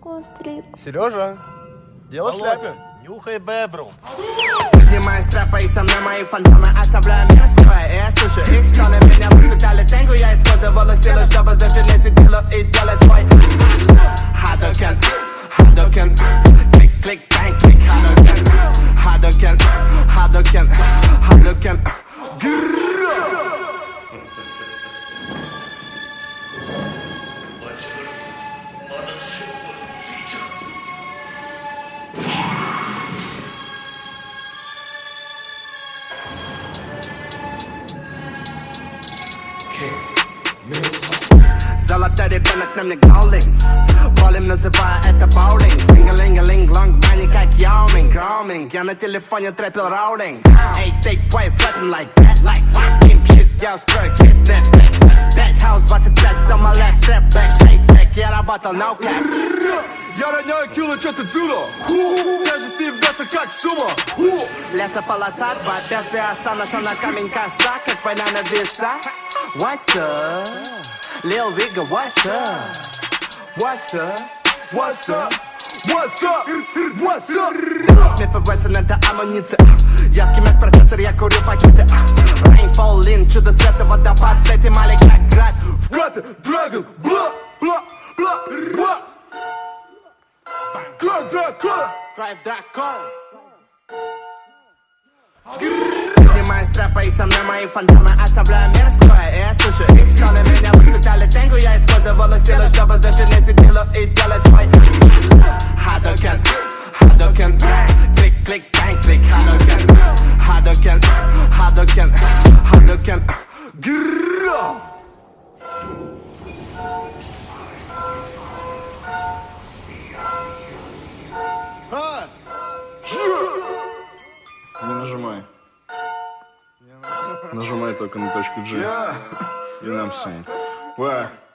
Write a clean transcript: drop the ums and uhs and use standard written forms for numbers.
Кострик. Сережа, дело в шляпе. Нюхай бебру. Поднимаю с трапа и со мной мои фантомы оставляю мирское. И я слышу их стоны, меня воспитали тенгу. Я использовала силы, чтобы зафинесить дело и сделать твой Hadouken, Hadouken, клик, клик, бэнг, клик, Hadouken, Hadouken, Hadouken, Hadouken. Золотой ребенок на мне голый. Болим, называя это боулинг. Линга-линга-линг, лонг, мани как яуминг. Гроуминг, я на телефоне трэпил роулинг. Эй, take way, flapping like that, like Kim shit, я устрою фитнес. Бэт хаус 25, дома left, step back, take back. Я работал no cap. Я роняю кило, что-то дзюдо. Тяжести веса как сумма. Лесополоса, два песы, осана, то на камень коса, как война на весах. What's up? Lil Viga, what's up? What's up? What's up? What's up? What's up? Смех и Вессон, это амуниция. Я с кем профессор, я курю пакеты. Rainfall in, чудо света, водопад, с этим Алик как град. В капе, драгон, бла, бла, бла, бла. Край дракон. Край дракон. Поднимаю с трапа и со мной мои фантомы оставляю мирское. И я слышу их стоны, меня воспитали тенгу. Я использовала силы, чтобы зафинесить дело и сделать твой Hadouken, Hadouken, клик, клик, бэнг, клик, Hadouken, Hadouken, Hadouken, Hadouken. Не нажимай. Нажимай только на точку G. You know what I'm saying? Well,